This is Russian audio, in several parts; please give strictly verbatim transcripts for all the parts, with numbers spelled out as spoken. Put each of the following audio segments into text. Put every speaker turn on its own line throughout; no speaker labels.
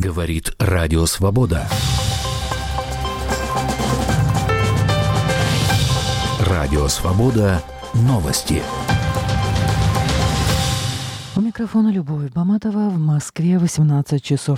Говорит Радио Свобода. Радио Свобода. Новости.
У микрофона Любовь Баматова. В Москве восемнадцать часов.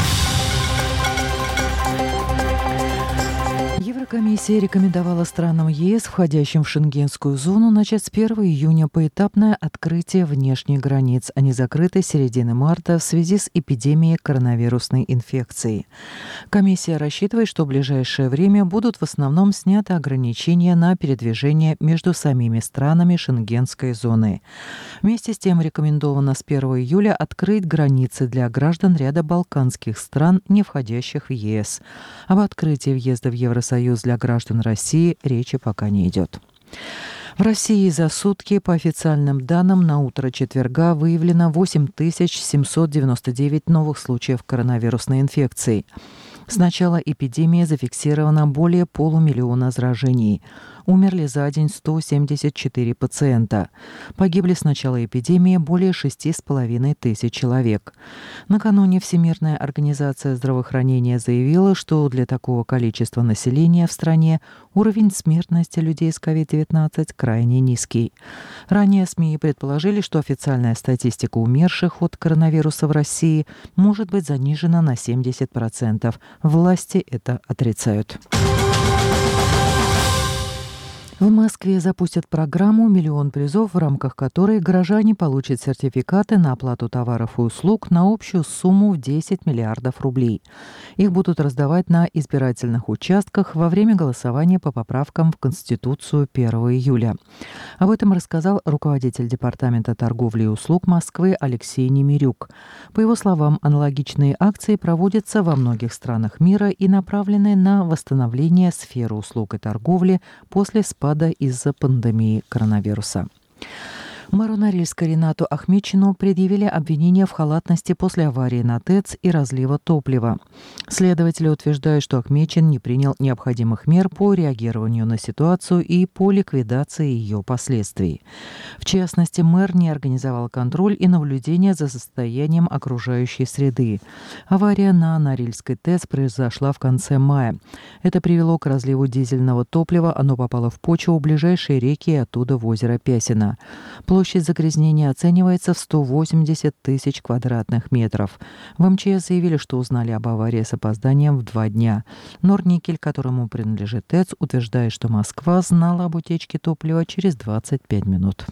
Еврокомиссия рекомендовала странам ЕС, входящим в Шенгенскую зону, начать с первого июня поэтапное открытие внешних границ. Они закрыты с середины марта в связи с эпидемией коронавирусной инфекции. Комиссия рассчитывает, что в ближайшее время будут в основном сняты ограничения на передвижение между самими странами Шенгенской зоны. Вместе с тем рекомендовано с первого июля открыть границы для граждан ряда балканских стран, не входящих в ЕС. Об открытии въезда в Евросоюз для граждан России речи пока не идет. В России за сутки, по официальным данным, на утро четверга выявлено восемь тысяч семьсот девяносто девять новых случаев коронавирусной инфекции. С начала эпидемии зафиксировано более полумиллиона заражений. Умерли за день сто семьдесят четыре пациента. Погибли с начала эпидемии более шести с половиной тысяч человек. Накануне Всемирная организация здравоохранения заявила, что для такого количества населения в стране уровень смертности людей с ковид девятнадцать крайне низкий. Ранее СМИ предположили, что официальная статистика умерших от коронавируса в России может быть занижена на семьдесят процентов. Власти это отрицают. В Москве запустят программу «Миллион призов», в рамках которой горожане получат сертификаты на оплату товаров и услуг на общую сумму в десять миллиардов рублей. Их будут раздавать на избирательных участках во время голосования по поправкам в Конституцию первого июля. Об этом рассказал руководитель Департамента торговли и услуг Москвы Алексей Немирюк. По его словам, аналогичные акции проводятся во многих странах мира и направлены на восстановление сферы услуг и торговли после спада из-за пандемии коронавируса. Мэру Норильска Ринату Ахметчину предъявили обвинения в халатности после аварии на ТЭЦ и разлива топлива. Следователи утверждают, что Ахметчин не принял необходимых мер по реагированию на ситуацию и по ликвидации ее последствий. В частности, мэр не организовал контроль и наблюдение за состоянием окружающей среды. Авария на Норильской ТЭЦ произошла в конце мая. Это привело к разливу дизельного топлива, оно попало в почву, в ближайшие реки и оттуда в озеро Пясино. Площадь загрязнения оценивается в сто восемьдесят тысяч квадратных метров. В МЧС заявили, что узнали об аварии с опозданием в два дня. Норникель, которому принадлежит ТЭЦ, утверждает, что Москва знала об утечке топлива через двадцать пять минут.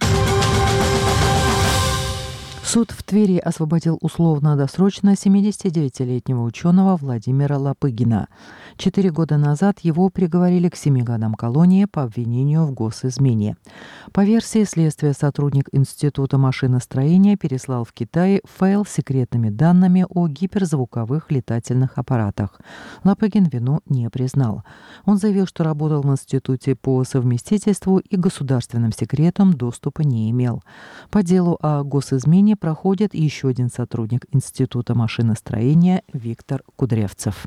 Суд в Твери освободил условно-досрочно семидесятидевятилетнего ученого Владимира Лопыгина. Четыре года назад его приговорили к семи годам колонии по обвинению в госизмене. По версии следствия, сотрудник Института машиностроения переслал в Китай файл с секретными данными о гиперзвуковых летательных аппаратах. Лопыгин вину не признал. Он заявил, что работал в институте по совместительству и государственным секретам доступа не имел. По делу о госизмене проходит еще один сотрудник Института машиностроения Виктор Кудрявцев.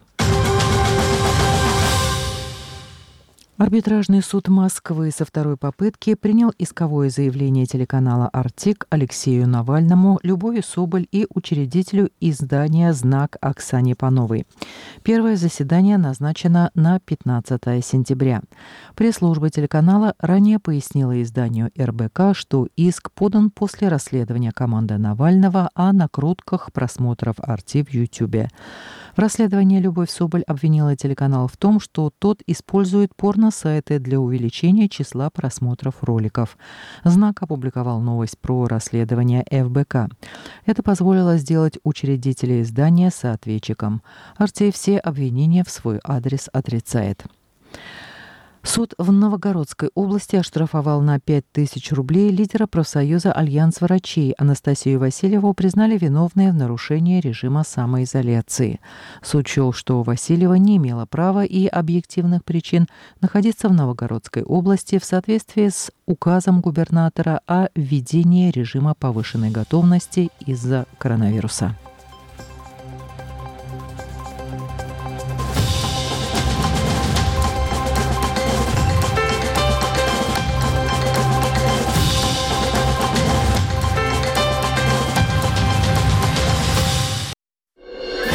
Арбитражный суд Москвы со второй попытки принял исковое заявление телеканала «Артик» Алексею Навальному, Любови Соболь и учредителю издания «Знак» Оксане Пановой. Первое заседание назначено на пятнадцатое сентября. Пресс-служба телеканала ранее пояснила изданию эр бэ ка, что иск подан после расследования команды Навального о накрутках просмотров «Арти» в Ютьюбе. В расследовании Любовь Соболь обвинила телеканал в том, что тот использует порно-сайты для увеличения числа просмотров роликов. «Знак» опубликовал новость про расследование эф бэ ка. Это позволило сделать учредителя издания соответчиком. «Арти» все обвинения в свой адрес отрицает. Суд в Новгородской области оштрафовал на пять тысяч рублей лидера профсоюза «Альянс врачей». Анастасию Васильеву признали виновной в нарушении режима самоизоляции. Суд счел, что Васильева не имела права и объективных причин находиться в Новгородской области в соответствии с указом губернатора о введении режима повышенной готовности из-за коронавируса.